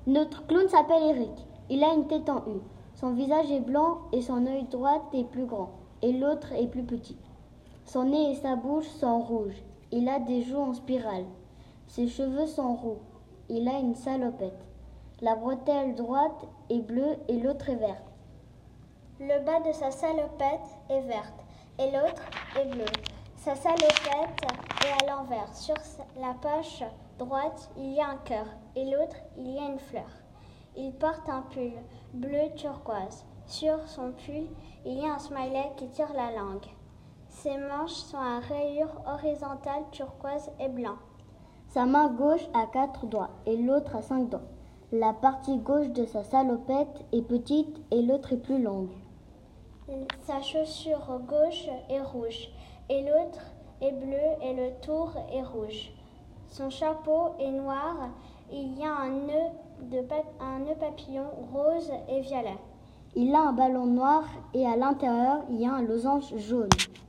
Notre clown s'appelle Eric. Il a une tête en U. Son visage est blanc et son œil droit est plus grand et l'autre est plus petit. Son nez et sa bouche sont rouges. Il a des joues en spirale. Ses cheveux sont roux. Il a une salopette. La bretelle droite est bleue et l'autre est verte. Le bas de sa salopette est verte et l'autre est bleu. Sa salopette est à l'envers. Sur la poche droite, il y a un cœur et l'autre, il y a une fleur. Il porte un pull bleu turquoise. Sur son pull, il y a un smiley qui tire la langue. Ses manches sont à rayures horizontales turquoise et blanc. Sa main gauche a 4 doigts et l'autre a 5 doigts. La partie gauche de sa salopette est petite et l'autre est plus longue. Sa chaussure gauche est rouge et l'autre est bleue et le tour est rouge. Son chapeau est noir et il y a un nœud papillon rose et violet. Il a un ballon noir et à l'intérieur, il y a un losange jaune.